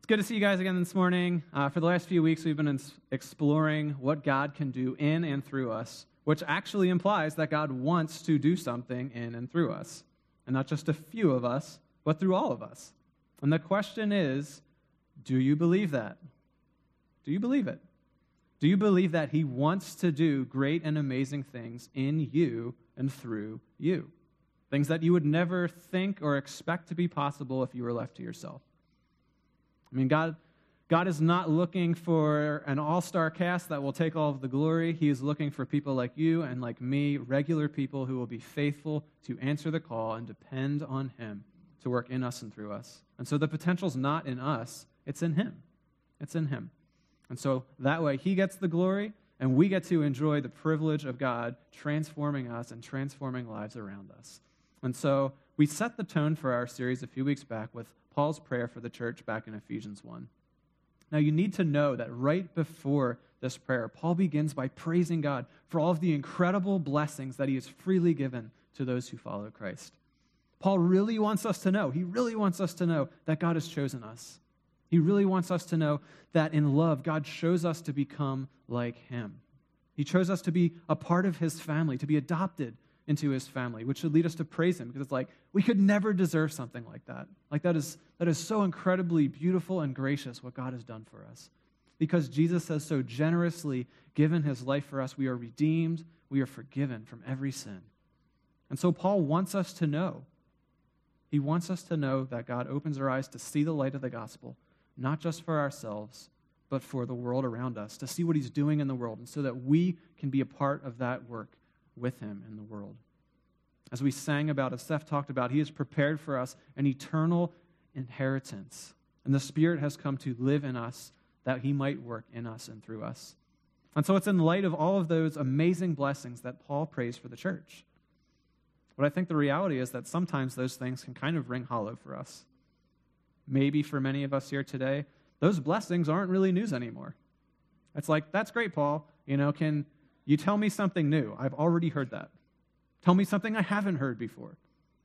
It's good to see you guys again this morning. For the last few weeks, we've been exploring what God can do in and through us, which actually implies that God wants to do something in and through us. And not just a few of us, but through all of us. And the question is, do you believe that? Do you believe it? Do you believe that He wants to do great and amazing things in you and through you? Things that you would never think or expect to be possible if you were left to yourself. I mean, God is not looking for an all-star cast that will take all of the glory. He is looking for people like you and like me, regular people who will be faithful to answer the call and depend on Him to work in us and through us. And so the potential's not in us, it's in Him. It's in Him. And so that way He gets the glory, and we get to enjoy the privilege of God transforming us and transforming lives around us. And so we set the tone for our series a few weeks back with Paul's prayer for the church back in Ephesians 1. Now, you need to know that right before this prayer, Paul begins by praising God for all of the incredible blessings that He has freely given to those who follow Christ. Paul really wants us to know, he really wants us to know that God has chosen us. He really wants us to know that in love, God chose us to become like Him. He chose us to be a part of His family, to be adopted into His family, which should lead us to praise Him, because it's like we could never deserve something like that. Like that is so incredibly beautiful and gracious what God has done for us. Because Jesus has so generously given His life for us, we are redeemed, we are forgiven from every sin. And so Paul wants us to know. He wants us to know that God opens our eyes to see the light of the gospel, not just for ourselves, but for the world around us, to see what He's doing in the world, and so that we can be a part of that work with Him in the world. As we sang about, as Seth talked about, He has prepared for us an eternal inheritance, and the Spirit has come to live in us that He might work in us and through us. And so it's in light of all of those amazing blessings that Paul prays for the church. But I think the reality is that sometimes those things can kind of ring hollow for us. Maybe for many of us here today, those blessings aren't really news anymore. It's like, that's great, Paul. Can you tell me something new? I've already heard that. Tell me something I haven't heard before.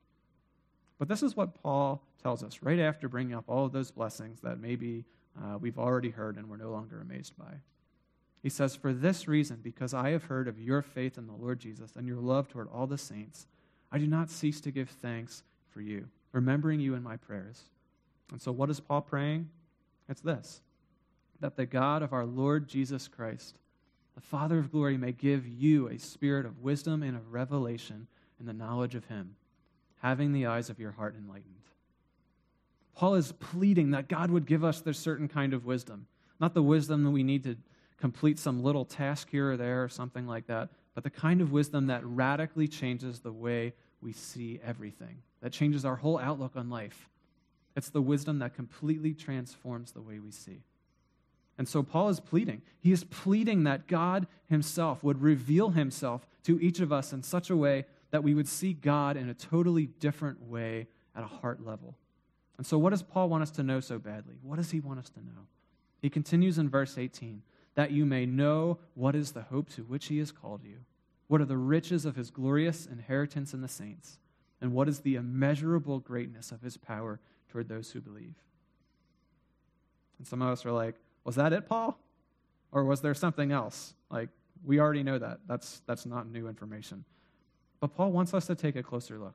But this is what Paul tells us right after bringing up all of those blessings that maybe we've already heard and we're no longer amazed by. He says, "For this reason, because I have heard of your faith in the Lord Jesus and your love toward all the saints, I do not cease to give thanks for you, remembering you in my prayers." And so what is Paul praying? It's this, that the God of our Lord Jesus Christ, the Father of glory, may give you a spirit of wisdom and of revelation in the knowledge of Him, having the eyes of your heart enlightened. Paul is pleading that God would give us this certain kind of wisdom, not the wisdom that we need to complete some little task here or there or something like that, but the kind of wisdom that radically changes the way we see everything, that changes our whole outlook on life. It's the wisdom that completely transforms the way we see. And so Paul is pleading. He is pleading that God Himself would reveal Himself to each of us in such a way that we would see God in a totally different way at a heart level. And so what does Paul want us to know so badly? What does he want us to know? He continues in verse 18, that you may know what is the hope to which He has called you, what are the riches of His glorious inheritance in the saints, and what is the immeasurable greatness of His power toward those who believe. And some of us are like, was that it, Paul? Or was there something else? Like, we already know that. That's not new information. But Paul wants us to take a closer look.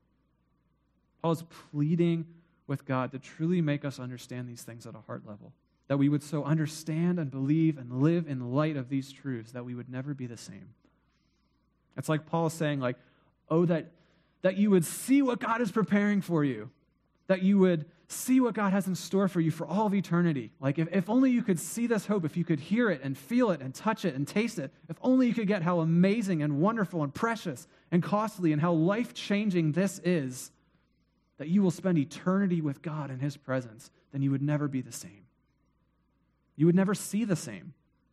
Paul is pleading with God to truly make us understand these things at a heart level, that we would so understand and believe and live in light of these truths that we would never be the same. It's like Paul is saying, like, oh, that you would see what God is preparing for you, that you would see what God has in store for you for all of eternity. Like, if only you could see this hope, if you could hear it and feel it and touch it and taste it, if only you could get how amazing and wonderful and precious and costly and how life-changing this is, that you will spend eternity with God in His presence, then you would never be the same. You would never see the same.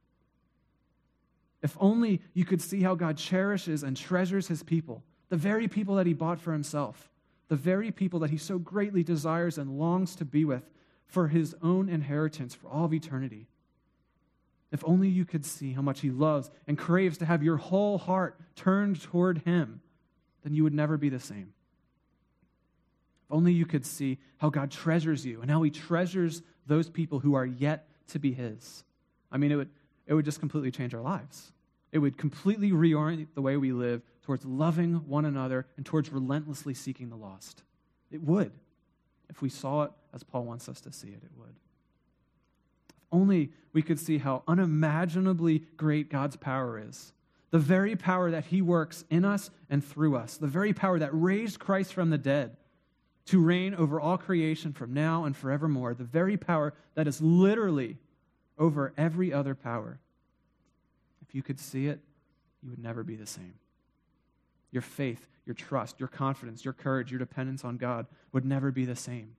If only you could see how God cherishes and treasures His people, the very people that He bought for Himself, the very people that He so greatly desires and longs to be with for His own inheritance for all of eternity. If only you could see how much He loves and craves to have your whole heart turned toward Him, then you would never be the same. If only you could see how God treasures you and how He treasures those people who are yet to be his. I mean, it would just completely change our lives. It would completely reorient the way we live towards loving one another and towards relentlessly seeking the lost. It would. If we saw it as Paul wants us to see it, it would. If only we could see how unimaginably great God's power is. The very power that he works in us and through us. The very power that raised Christ from the dead to reign over all creation from now and forevermore. The very power that is literally over every other power. If you could see it, you would never be the same. Your faith, your trust, your confidence, your courage, your dependence on God would never be the same.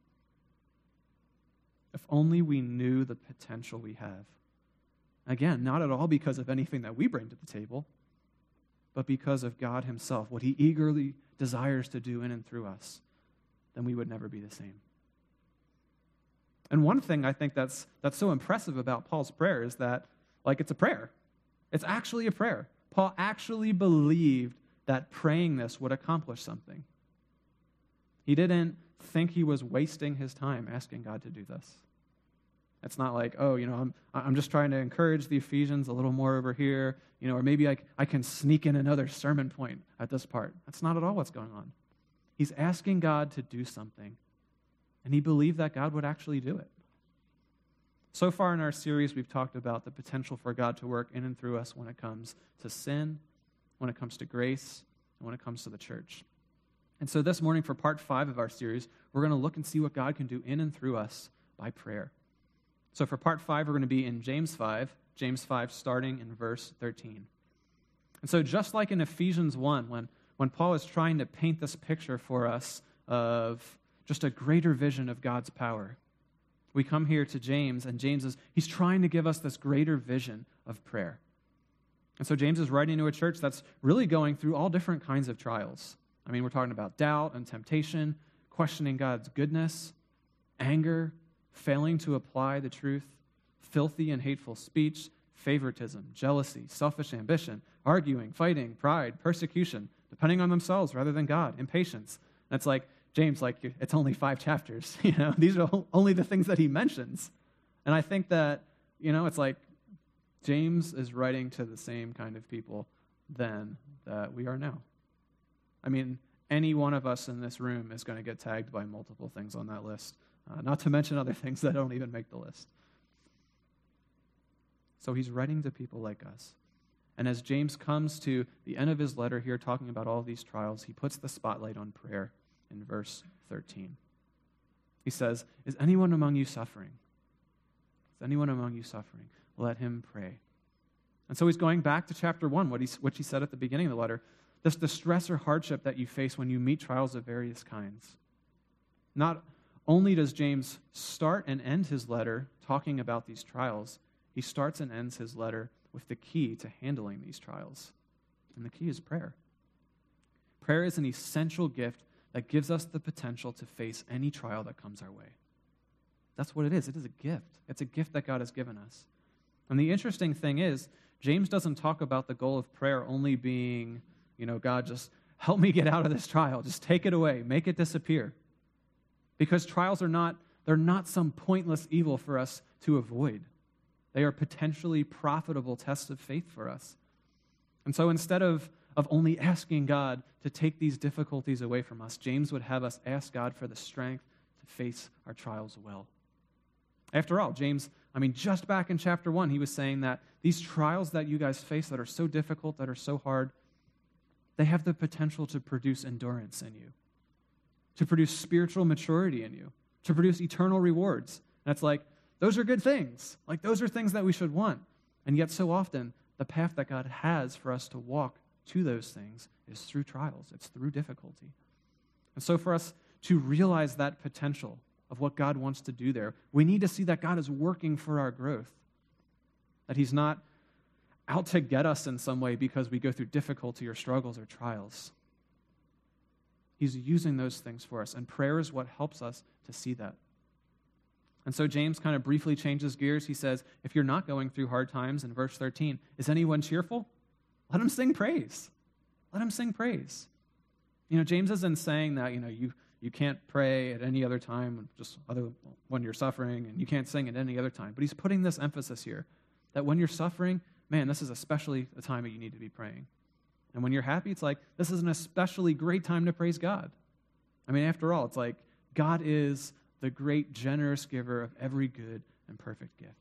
If only we knew the potential we have. Again, not at all because of anything that we bring to the table, but because of God himself, what he eagerly desires to do in and through us, then we would never be the same. And one thing I think that's so impressive about Paul's prayer is that, it's a prayer. It's actually a prayer. Paul actually believed that praying this would accomplish something. He didn't think he was wasting his time asking God to do this. It's not like, I'm just trying to encourage the Ephesians a little more over here, or maybe I can sneak in another sermon point at this part. That's not at all what's going on. He's asking God to do something, and he believed that God would actually do it. So far in our series, we've talked about the potential for God to work in and through us when it comes to sin, when it comes to grace, and when it comes to the church. And so this morning, for part 5 of our series, we're going to look and see what God can do in and through us by prayer. So for part 5, we're going to be in James 5 starting in verse 13. And so just like in Ephesians 1, when Paul is trying to paint this picture for us of just a greater vision of God's power, we come here to James, and he's trying to give us this greater vision of prayer. And so James is writing to a church that's really going through all different kinds of trials. I mean, we're talking about doubt and temptation, questioning God's goodness, anger, failing to apply the truth, filthy and hateful speech, favoritism, jealousy, selfish ambition, arguing, fighting, pride, persecution, depending on themselves rather than God, impatience. And it's like, James, it's only 5 chapters. These are only the things that he mentions. And I think that, it's like James is writing to the same kind of people then that we are now. I mean, any one of us in this room is going to get tagged by multiple things on that list, not to mention other things that don't even make the list. So he's writing to people like us. And as James comes to the end of his letter here talking about all these trials, he puts the spotlight on prayer in verse 13. He says, "Is anyone among you suffering? Is anyone among you suffering? Let him pray." And so he's going back to chapter 1, what he said at the beginning of the letter, this distress or hardship that you face when you meet trials of various kinds. Not only does James start and end his letter talking about these trials, he starts and ends his letter with the key to handling these trials. And the key is prayer. Prayer is an essential gift that gives us the potential to face any trial that comes our way. That's what it is. It is a gift. It's a gift that God has given us. And the interesting thing is, James doesn't talk about the goal of prayer only being, God, just help me get out of this trial. Just take it away. Make it disappear. Because trials they're not some pointless evil for us to avoid. They are potentially profitable tests of faith for us. And so instead of only asking God to take these difficulties away from us, James would have us ask God for the strength to face our trials well. After all, James, just back in chapter 1, he was saying that these trials that you guys face that are so difficult, that are so hard, they have the potential to produce endurance in you, to produce spiritual maturity in you, to produce eternal rewards. And it's like, those are good things. Those are things that we should want. And yet so often, the path that God has for us to walk to those things is through trials. It's through difficulty. And so for us to realize that potential of what God wants to do there, we need to see that God is working for our growth, that he's not out to get us in some way because we go through difficulty or struggles or trials. He's using those things for us, and prayer is what helps us to see that. And so James kind of briefly changes gears. He says, if you're not going through hard times, in verse 13, is anyone cheerful? Let him sing praise. Let him sing praise. James isn't saying that, You can't pray at any other time, just other when you're suffering, and you can't sing at any other time. But he's putting this emphasis here that when you're suffering, man, this is especially the time that you need to be praying. And when you're happy, it's like, this is an especially great time to praise God. I mean, after all, it's like God is the great, generous giver of every good and perfect gift.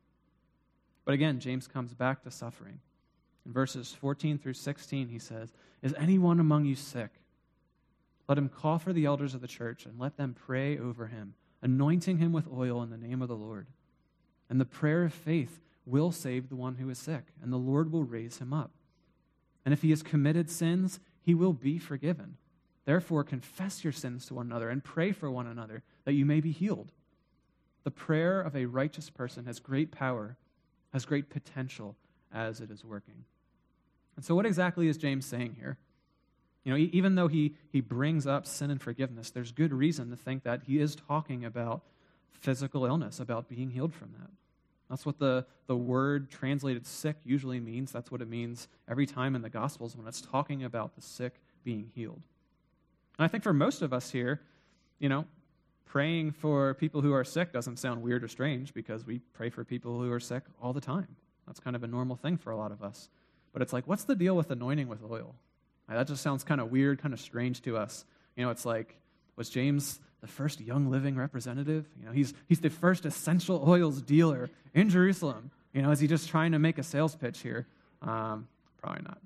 But again, James comes back to suffering. In verses 14 through 16, he says, "Is anyone among you sick? Let him call for the elders of the church and let them pray over him, anointing him with oil in the name of the Lord. And the prayer of faith will save the one who is sick, and the Lord will raise him up. And if he has committed sins, he will be forgiven. Therefore, confess your sins to one another and pray for one another that you may be healed. The prayer of a righteous person has great power, has great potential as it is working." And so what exactly is James saying here? You know, even though he brings up sin and forgiveness, there's good reason to think that he is talking about physical illness, about being healed from that. That's what the word translated sick usually means. That's what it means every time in the Gospels when it's talking about the sick being healed. And I think for most of us here, you know, praying for people who are sick doesn't sound weird or strange because we pray for people who are sick all the time. That's kind of a normal thing for a lot of us. But it's like, what's the deal with anointing with oil? That just sounds kind of weird, kind of strange to us. You know, it's like, was James the first young living representative? You know, he's the first essential oils dealer in Jerusalem. You know, is he just trying to make a sales pitch here? Probably not.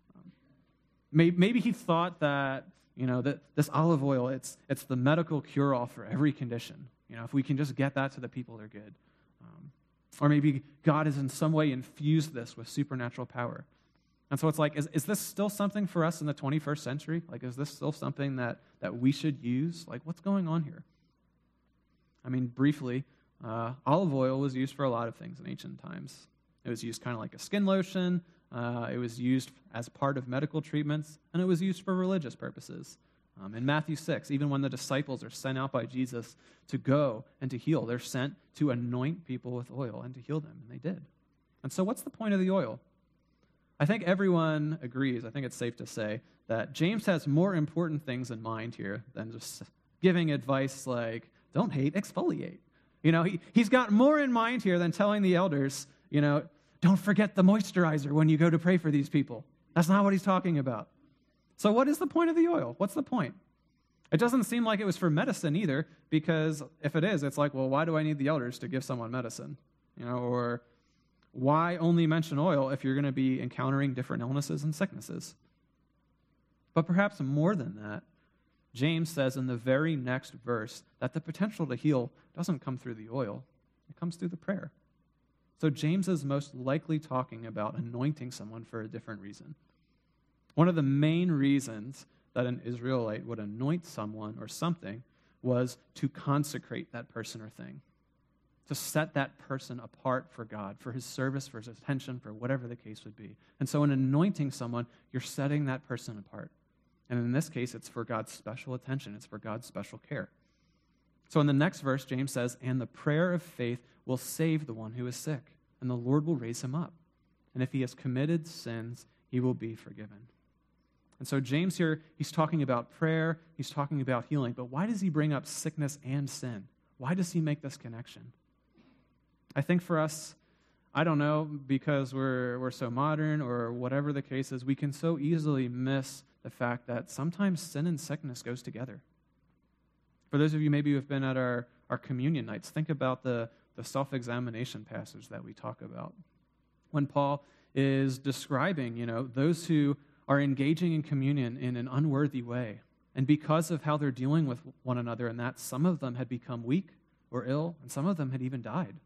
Maybe he thought that, you know, that this olive oil, it's the medical cure-all for every condition. You know, if we can just get that to the people, they're good. Or maybe God has in some way infused this with supernatural power. And so it's like, is this still something for us in the 21st century? Like, is this still something that we should use? Like, what's going on here? I mean, briefly, olive oil was used for a lot of things in ancient times. It was used kind of like a skin lotion. It was used as part of medical treatments, and it was used for religious purposes. In Matthew 6, even when the disciples are sent out by Jesus to go and to heal, they're sent to anoint people with oil and to heal them, and they did. And so what's the point of the oil? I think everyone agrees, I think it's safe to say, that James has more important things in mind here than just giving advice like, don't hate, exfoliate. You know, he's got more in mind here than telling the elders, you know, don't forget the moisturizer when you go to pray for these people. That's not what he's talking about. So what is the point of the oil? What's the point? It doesn't seem like it was for medicine either, because if it is, it's like, well, why do I need the elders to give someone medicine? You know, or why only mention oil if you're going to be encountering different illnesses and sicknesses? But perhaps more than that, James says in the very next verse that the potential to heal doesn't come through the oil, it comes through the prayer. So James is most likely talking about anointing someone for a different reason. One of the main reasons that an Israelite would anoint someone or something was to consecrate that person or thing, to set that person apart for God, for his service, for his attention, for whatever the case would be. And so in anointing someone, you're setting that person apart. And in this case, it's for God's special attention. It's for God's special care. So in the next verse, James says, "And the prayer of faith will save the one who is sick, and the Lord will raise him up. And if he has committed sins, he will be forgiven." And so James here, he's talking about prayer, he's talking about healing, but why does he bring up sickness and sin? Why does he make this connection? I think for us, I don't know, because we're so modern or whatever the case is, we can so easily miss the fact that sometimes sin and sickness goes together. For those of you maybe who have been at our communion nights, think about the self-examination passage that we talk about. When Paul is describing, you know, those who are engaging in communion in an unworthy way, and because of how they're dealing with one another, and that some of them had become weak or ill, and some of them had even died.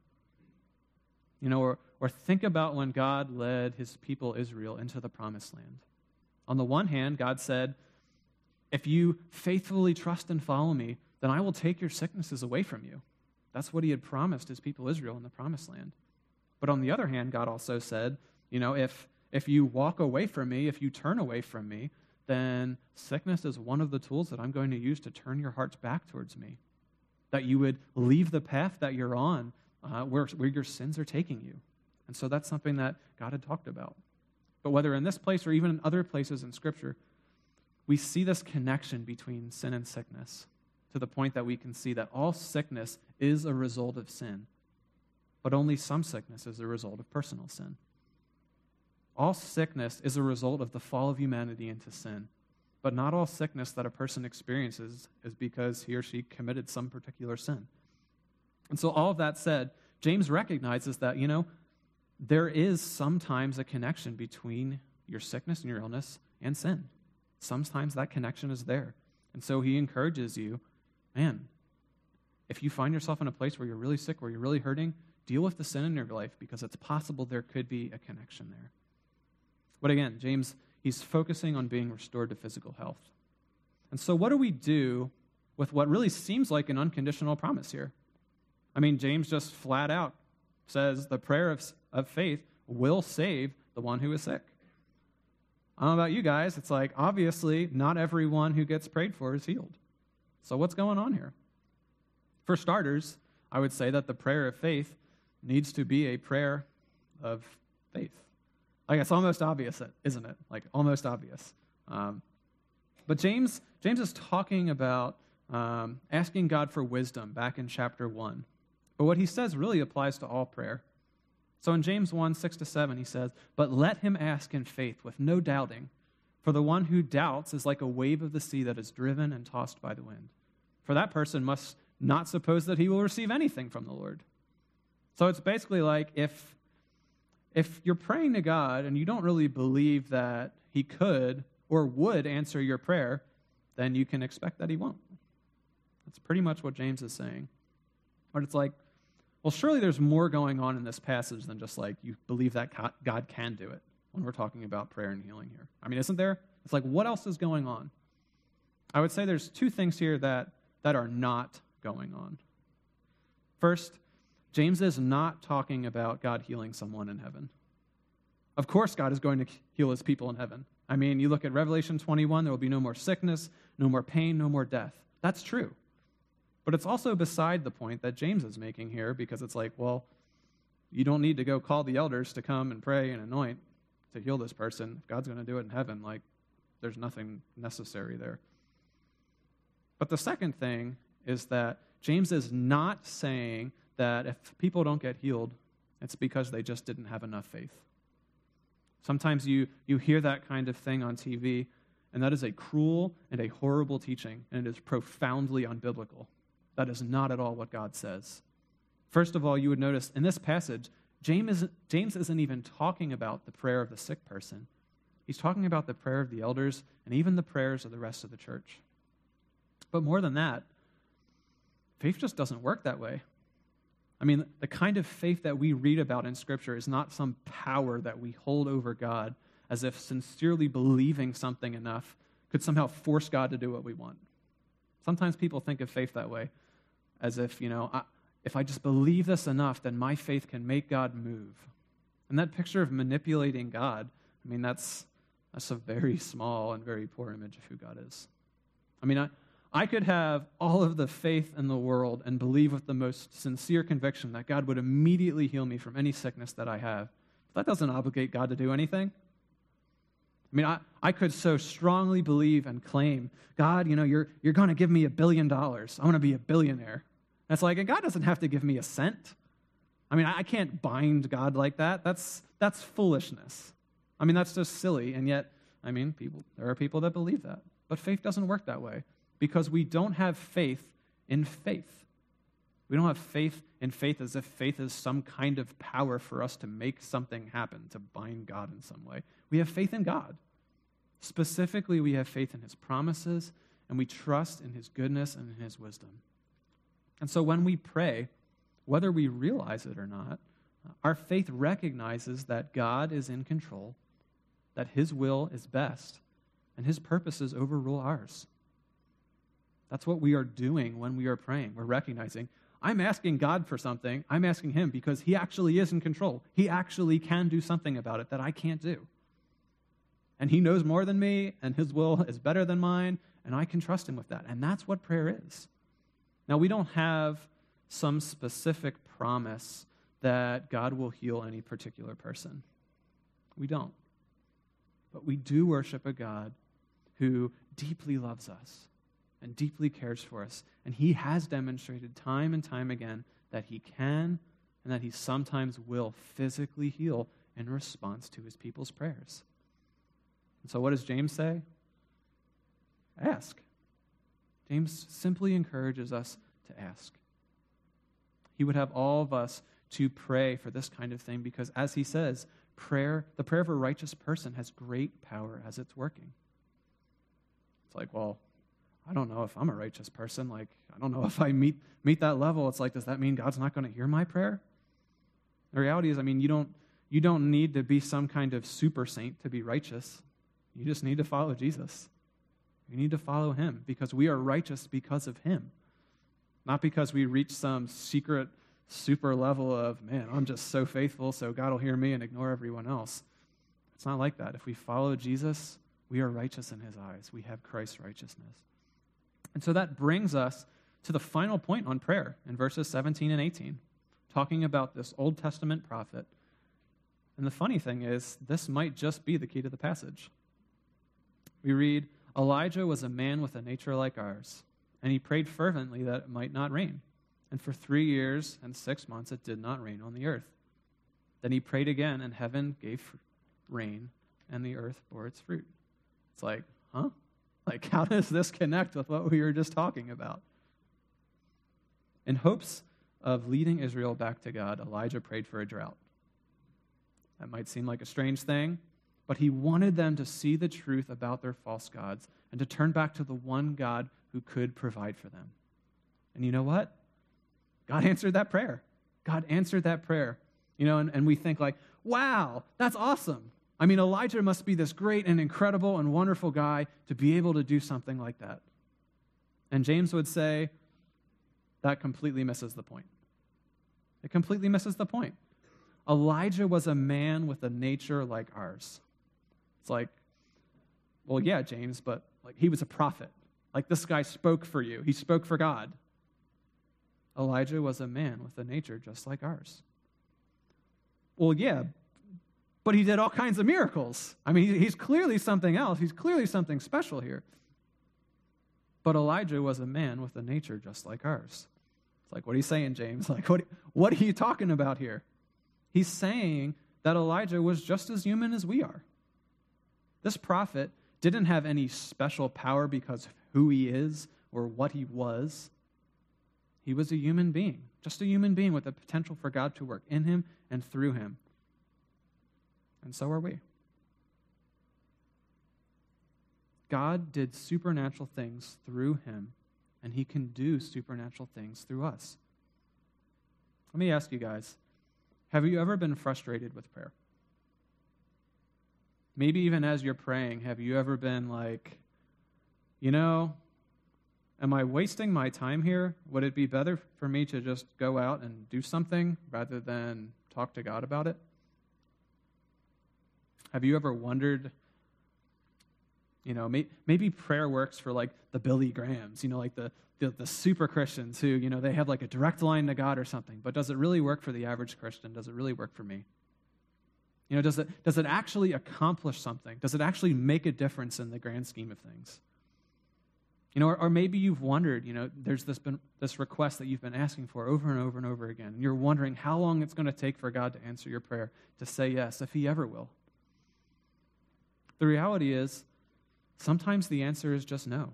You know, or think about when God led his people Israel into the promised land. On the one hand, God said, if you faithfully trust and follow me, then I will take your sicknesses away from you. That's what he had promised his people Israel in the promised land. But on the other hand, God also said, you know, if you walk away from me, if you turn away from me, then sickness is one of the tools that I'm going to use to turn your hearts back towards me. That you would leave the path that you're on, where your sins are taking you. And so that's something that God had talked about. But whether in this place or even in other places in Scripture, we see this connection between sin and sickness. to the point that we can see that all sickness is a result of sin, but only some sickness is a result of personal sin. All sickness is a result of the fall of humanity into sin, but not all sickness that a person experiences is because he or she committed some particular sin. And so all of that said, James recognizes that, there is sometimes a connection between your sickness and your illness and sin. Sometimes that connection is there. And so he encourages you, man, if you find yourself in a place where you're really sick, where you're really hurting, deal with the sin in your life because it's possible there could be a connection there. But again, James, he's focusing on being restored to physical health. And so what do we do with what really seems like an unconditional promise here? James just flat out says the prayer of faith will save the one who is sick. I don't know about you guys. It's like, obviously, not everyone who gets prayed for is healed. So what's going on here? For starters, I would say that the prayer of faith needs to be a prayer of faith. It's almost obvious, isn't it? Almost obvious. But James is talking about asking God for wisdom back in chapter 1. But what he says really applies to all prayer. So in James 1, 6-7, he says, "But let him ask in faith with no doubting, for the one who doubts is like a wave of the sea that is driven and tossed by the wind. For that person must not suppose that he will receive anything from the Lord." So it's basically like if you're praying to God and you don't really believe that he could or would answer your prayer, then you can expect that he won't. That's pretty much what James is saying. But it's like, well, surely there's more going on in this passage than just you believe that God can do it when we're talking about prayer and healing here. Isn't there? It's like, what else is going on? I would say there's two things here that are not going on. First, James is not talking about God healing someone in heaven. Of course God is going to heal his people in heaven. You look at Revelation 21, there will be no more sickness, no more pain, no more death. That's true. But it's also beside the point that James is making here, because it's like, well, you don't need to go call the elders to come and pray and anoint to heal this person. If God's going to do it in heaven, there's nothing necessary there. But the second thing is that James is not saying that if people don't get healed, it's because they just didn't have enough faith. Sometimes you hear that kind of thing on TV, and that is a cruel and a horrible teaching, and it is profoundly unbiblical. That is not at all what God says. First of all, you would notice in this passage, James isn't even talking about the prayer of the sick person. He's talking about the prayer of the elders and even the prayers of the rest of the church. But more than that, faith just doesn't work that way. The kind of faith that we read about in Scripture is not some power that we hold over God as if sincerely believing something enough could somehow force God to do what we want. Sometimes people think of faith that way, as if, if I just believe this enough, then my faith can make God move. And that picture of manipulating God, that's a very small and very poor image of who God is. I could have all of the faith in the world and believe with the most sincere conviction that God would immediately heal me from any sickness that I have. But that doesn't obligate God to do anything. I could so strongly believe and claim, God, you're going to give me $1 billion. I want to be a billionaire. That's and God doesn't have to give me a cent. I can't bind God like that. That's foolishness. That's just silly. And yet, there are people that believe that. But faith doesn't work that way because we don't have faith in faith. We don't have faith in faith as if faith is some kind of power for us to make something happen, to bind God in some way. We have faith in God. Specifically, we have faith in his promises, and we trust in his goodness and in his wisdom. And so when we pray, whether we realize it or not, our faith recognizes that God is in control, that his will is best, and his purposes overrule ours. That's what we are doing when we are praying. We're recognizing, I'm asking God for something. I'm asking him because he actually is in control. He actually can do something about it that I can't do. And he knows more than me, and his will is better than mine, and I can trust him with that. And that's what prayer is. Now, we don't have some specific promise that God will heal any particular person. We don't. But we do worship a God who deeply loves us, and deeply cares for us. And he has demonstrated time and time again that he can and that he sometimes will physically heal in response to his people's prayers. And so what does James say? Ask. James simply encourages us to ask. He would have all of us to pray for this kind of thing because, as he says, the prayer of a righteous person has great power as it's working. It's like, well, I don't know if I'm a righteous person. Like, I don't know if I meet that level. It's like, does that mean God's not going to hear my prayer? The reality is, you don't need to be some kind of super saint to be righteous. You just need to follow Jesus. You need to follow him because we are righteous because of him. Not because we reach some secret super level of, man, I'm just so faithful, so God will hear me and ignore everyone else. It's not like that. If we follow Jesus, we are righteous in his eyes. We have Christ's righteousness. And so that brings us to the final point on prayer in verses 17 and 18, talking about this Old Testament prophet. And the funny thing is, this might just be the key to the passage. We read, Elijah was a man with a nature like ours, and he prayed fervently that it might not rain. And for 3 years and 6 months it did not rain on the earth. Then he prayed again, and heaven gave rain, and the earth bore its fruit. It's like, huh? Like, how does this connect with what we were just talking about? In hopes of leading Israel back to God, Elijah prayed for a drought. That might seem like a strange thing, but he wanted them to see the truth about their false gods and to turn back to the one God who could provide for them. And you know what? God answered that prayer. God answered that prayer. And we think like, wow, that's awesome. Elijah must be this great and incredible and wonderful guy to be able to do something like that. And James would say that completely misses the point. It completely misses the point. Elijah was a man with a nature like ours. It's like, well, yeah, James, but like he was a prophet. Like this guy spoke for you. He spoke for God. Elijah was a man with a nature just like ours. Well, yeah, but he did all kinds of miracles. He's clearly something else. He's clearly something special here. But Elijah was a man with a nature just like ours. It's like, what are you saying, James? Like, what are you talking about here? He's saying that Elijah was just as human as we are. This prophet didn't have any special power because of who he is or what he was. He was a human being, just a human being with the potential for God to work in him and through him. And so are we. God did supernatural things through him, and he can do supernatural things through us. Let me ask you guys, have you ever been frustrated with prayer? Maybe even as you're praying, have you ever been like, am I wasting my time here? Would it be better for me to just go out and do something rather than talk to God about it? Have you ever wondered, maybe prayer works for like the Billy Grahams, like the super Christians who, they have like a direct line to God or something. But does it really work for the average Christian? Does it really work for me? Does it actually accomplish something? Does it actually make a difference in the grand scheme of things? Or maybe you've wondered, there's been this request that you've been asking for over and over and over again, and you're wondering how long it's going to take for God to answer your prayer, to say yes, if he ever will. The reality is, sometimes the answer is just no.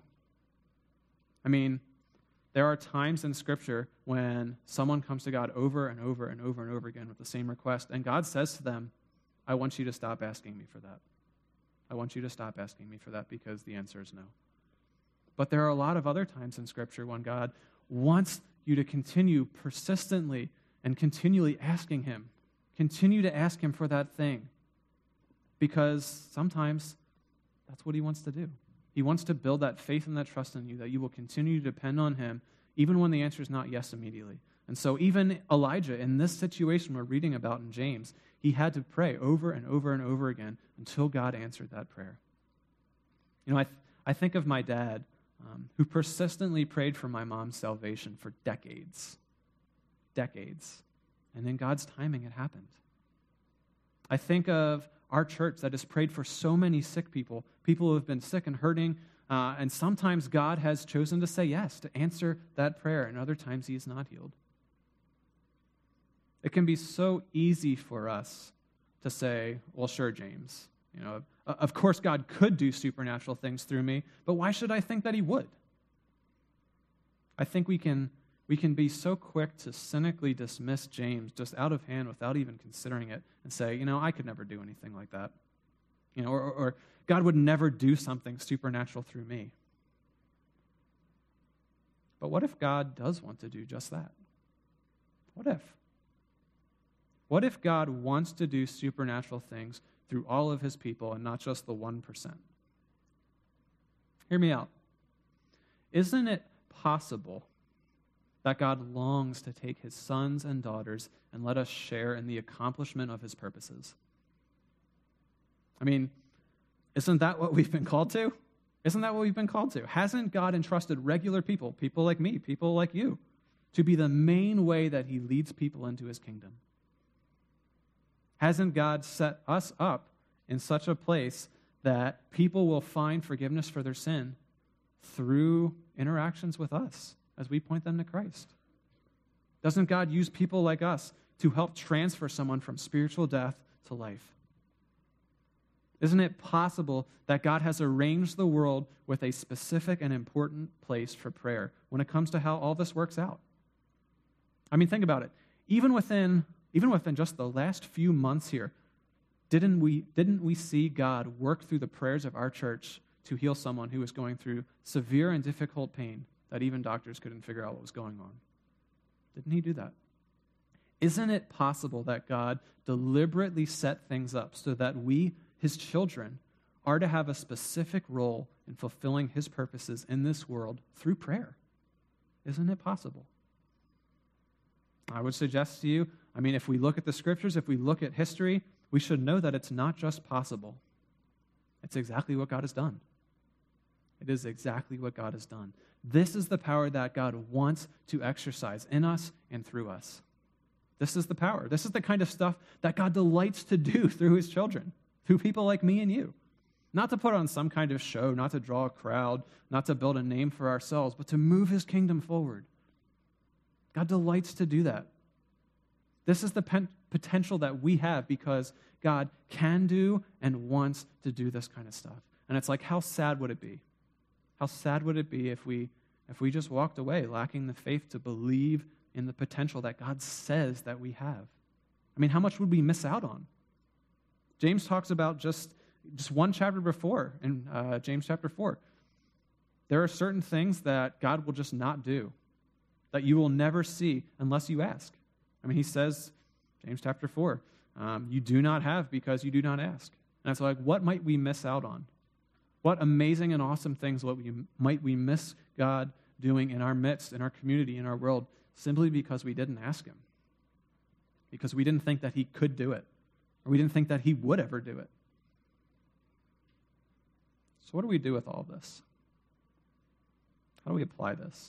There are times in Scripture when someone comes to God over and over and over and over again with the same request, and God says to them, I want you to stop asking me for that. I want you to stop asking me for that because the answer is no. But there are a lot of other times in Scripture when God wants you to continue persistently and continually asking him. Continue to ask him for that thing. Because sometimes that's what he wants to do. He wants to build that faith and that trust in you, that you will continue to depend on him, even when the answer is not yes immediately. And so even Elijah, in this situation we're reading about in James, he had to pray over and over and over again until God answered that prayer. I think of my dad, who persistently prayed for my mom's salvation for decades. And in God's timing, it happened. I think of our church that has prayed for so many sick people who have been sick and hurting And sometimes God has chosen to say yes, to answer that prayer, and other times he has not healed. It can be so easy for us to say, well, sure, James, of course God could do supernatural things through me, but why should I think that he would? I think we can be so quick to cynically dismiss James just out of hand without even considering it and say, I could never do anything like that. Or God would never do something supernatural through me. But what if God does want to do just that? What if? What if God wants to do supernatural things through all of his people and not just the 1%? Hear me out. Isn't it possible that God longs to take his sons and daughters and let us share in the accomplishment of his purposes? I mean, isn't that what we've been called to? Isn't that what we've been called to? Hasn't God entrusted regular people like me, people like you, to be the main way that he leads people into his kingdom? Hasn't God set us up in such a place that people will find forgiveness for their sin through interactions with us as we point them to Christ? Doesn't God use people like us to help transfer someone from spiritual death to life? Isn't it possible that God has arranged the world with a specific and important place for prayer when it comes to how all this works out? I mean, think about it. Even within just the last few months here, didn't we see God work through the prayers of our church to heal someone who was going through severe and difficult pain that even doctors couldn't figure out what was going on? Didn't he do that? Isn't it possible that God deliberately set things up so that we, his children, are to have a specific role in fulfilling his purposes in this world through prayer? Isn't it possible? I would suggest to you, if we look at the scriptures, if we look at history, we should know that it's not just possible. It's exactly what God has done. It is exactly what God has done. This is the power that God wants to exercise in us and through us. This is the power. This is the kind of stuff that God delights to do through his children, through people like me and you. Not to put on some kind of show, not to draw a crowd, not to build a name for ourselves, but to move his kingdom forward. God delights to do that. This is the potential that we have because God can do and wants to do this kind of stuff. And it's like, how sad would it be? How sad would it be if we just walked away lacking the faith to believe in the potential that God says that we have? How much would we miss out on? James talks about just one chapter before, in James chapter 4. There are certain things that God will just not do, that you will never see unless you ask. He says, James chapter 4, you do not have because you do not ask. And it's like, what might we miss out on? What amazing and awesome things might we miss God doing in our midst, in our community, in our world, simply because we didn't ask him? Because we didn't think that he could do it, or we didn't think that he would ever do it. So what do we do with all of this? How do we apply this?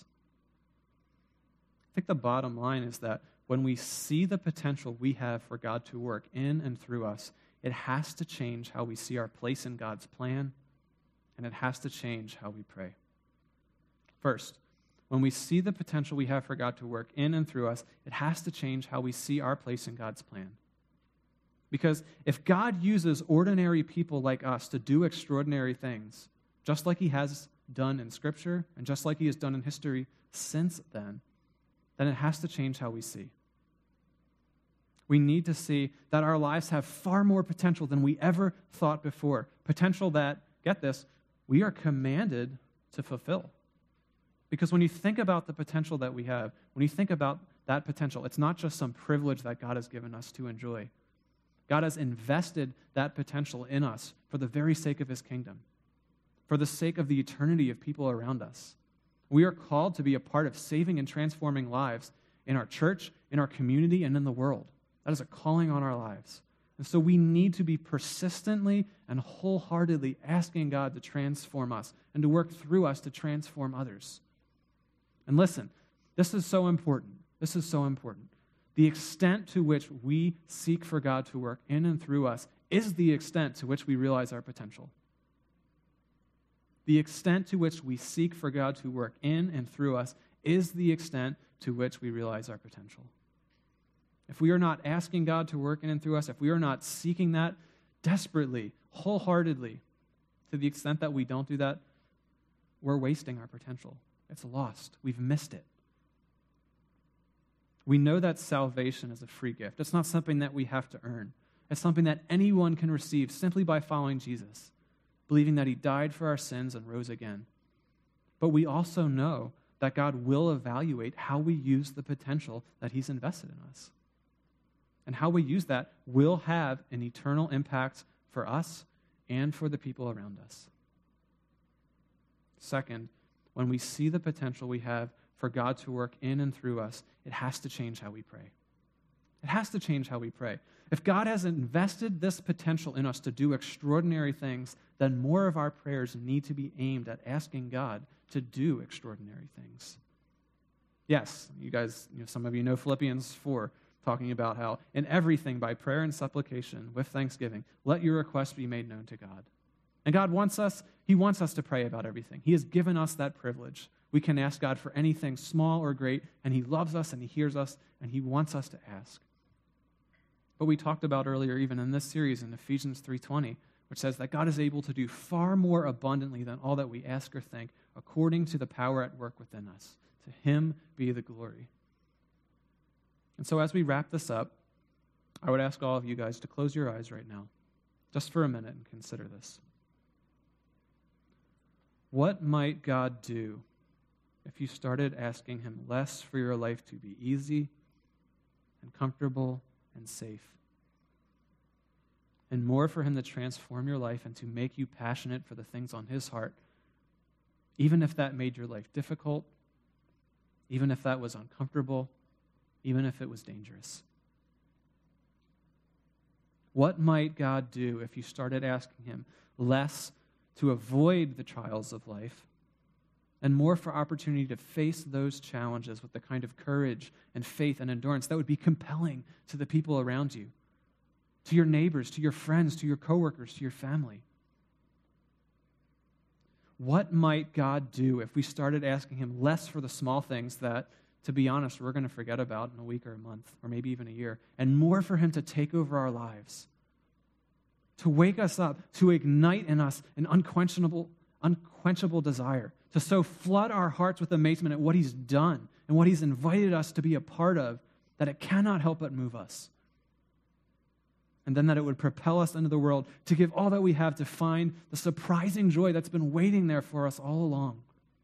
I think the bottom line is that when we see the potential we have for God to work in and through us, it has to change how we see our place in God's plan, and it has to change how we pray. First, when we see the potential we have for God to work in and through us, it has to change how we see our place in God's plan. Because if God uses ordinary people like us to do extraordinary things, just like he has done in Scripture, and just like he has done in history since then it has to change how we see. We need to see that our lives have far more potential than we ever thought before. Potential that, get this, we are commanded to fulfill. Because when you think about the potential that we have, when you think about that potential, it's not just some privilege that God has given us to enjoy. God has invested that potential in us for the very sake of his kingdom, for the sake of the eternity of people around us. We are called to be a part of saving and transforming lives in our church, in our community, and in the world. That is a calling on our lives. And so we need to be persistently and wholeheartedly asking God to transform us and to work through us to transform others. And listen, this is so important. This is so important. The extent to which we seek for God to work in and through us is the extent to which we realize our potential. The extent to which we seek for God to work in and through us is the extent to which we realize our potential. If we are not asking God to work in and through us, if we are not seeking that desperately, wholeheartedly, to the extent that we don't do that, we're wasting our potential. It's lost. We've missed it. We know that salvation is a free gift. It's not something that we have to earn. It's something that anyone can receive simply by following Jesus, believing that he died for our sins and rose again. But we also know that God will evaluate how we use the potential that he's invested in us. And how we use that will have an eternal impact for us and for the people around us. Second, when we see the potential we have for God to work in and through us, it has to change how we pray. It has to change how we pray. If God has invested this potential in us to do extraordinary things, then more of our prayers need to be aimed at asking God to do extraordinary things. Yes, you guys, some of you know Philippians 4, talking about how in everything by prayer and supplication with thanksgiving, let your requests be made known to God. And God wants us, he wants us to pray about everything. He has given us that privilege. We can ask God for anything small or great, and he loves us and he hears us, and he wants us to ask. But we talked about earlier, even in this series in Ephesians 3:20, which says that God is able to do far more abundantly than all that we ask or think, according to the power at work within us. To him be the glory. And so as we wrap this up, I would ask all of you guys to close your eyes right now, just for a minute, and consider this. What might God do if you started asking him less for your life to be easy and comfortable and safe, and more for him to transform your life and to make you passionate for the things on his heart, even if that made your life difficult, even if that was uncomfortable, even if it was dangerous? What might God do if you started asking him less to avoid the trials of life and more for opportunity to face those challenges with the kind of courage and faith and endurance that would be compelling to the people around you, to your neighbors, to your friends, to your coworkers, to your family? What might God do if we started asking him less for the small things that, to be honest, we're going to forget about in a week or a month or maybe even a year, and more for him to take over our lives, to wake us up, to ignite in us an unquenchable desire, to so flood our hearts with amazement at what he's done and what he's invited us to be a part of that it cannot help but move us. And then that it would propel us into the world to give all that we have to find the surprising joy that's been waiting there for us all along.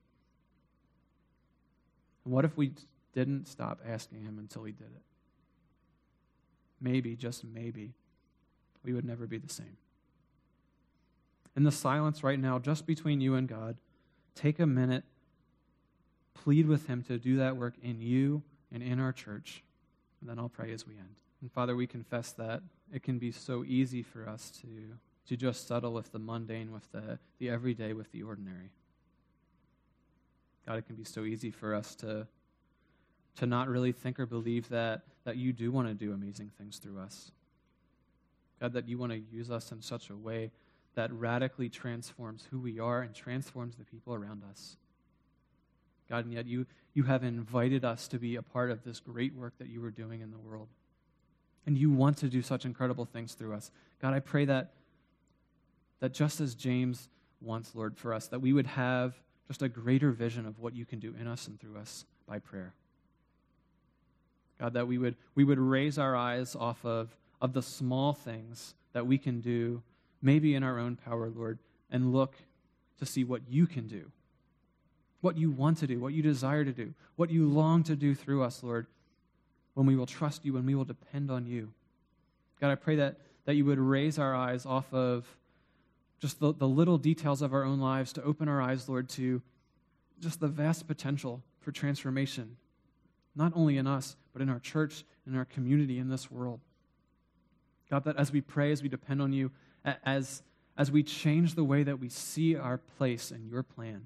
And what if we didn't stop asking him until he did it? Maybe, just maybe, we would never be the same. In the silence right now, just between you and God, take a minute, plead with him to do that work in you and in our church, and then I'll pray as we end. And Father, we confess that it can be so easy for us to just settle with the mundane, with the everyday, with the ordinary. God, it can be so easy for us to not really think or believe that you do want to do amazing things through us. God, that you want to use us in such a way that radically transforms who we are and transforms the people around us. God, and yet you have invited us to be a part of this great work that you are doing in the world. And you want to do such incredible things through us. God, I pray that just as James wants, Lord, for us, that we would have just a greater vision of what you can do in us and through us by prayer. God, that we would raise our eyes off of the small things that we can do, maybe in our own power, Lord, and look to see what you can do, what you want to do, what you desire to do, what you long to do through us, Lord, when we will trust you, when we will depend on you. God, I pray that you would raise our eyes off of just the little details of our own lives to open our eyes, Lord, to just the vast potential for transformation, not only in us, but in our church, in our community, in this world. God, that as we pray, as we depend on you, as we change the way that we see our place in your plan,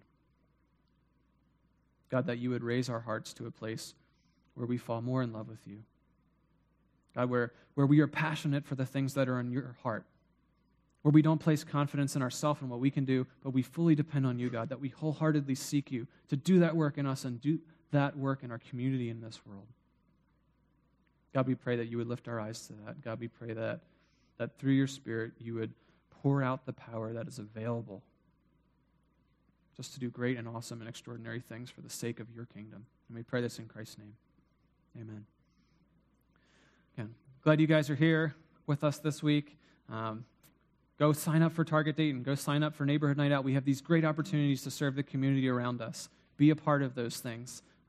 God, that you would raise our hearts to a place where we fall more in love with you. God, where we are passionate for the things that are in your heart, where we don't place confidence in ourselves and what we can do, but we fully depend on you, God, that we wholeheartedly seek you to do that work in us and do that work in our community in this world. God, we pray that you would lift our eyes to that. God, we pray that through your Spirit you would pour out the power that is available just to do great and awesome and extraordinary things for the sake of your kingdom. And we pray this in Christ's name. Amen. Again, glad you guys are here with us this week. Go sign up for Target Dayton. Go sign up for Neighborhood Night Out. We have these great opportunities to serve the community around us. Be a part of those things.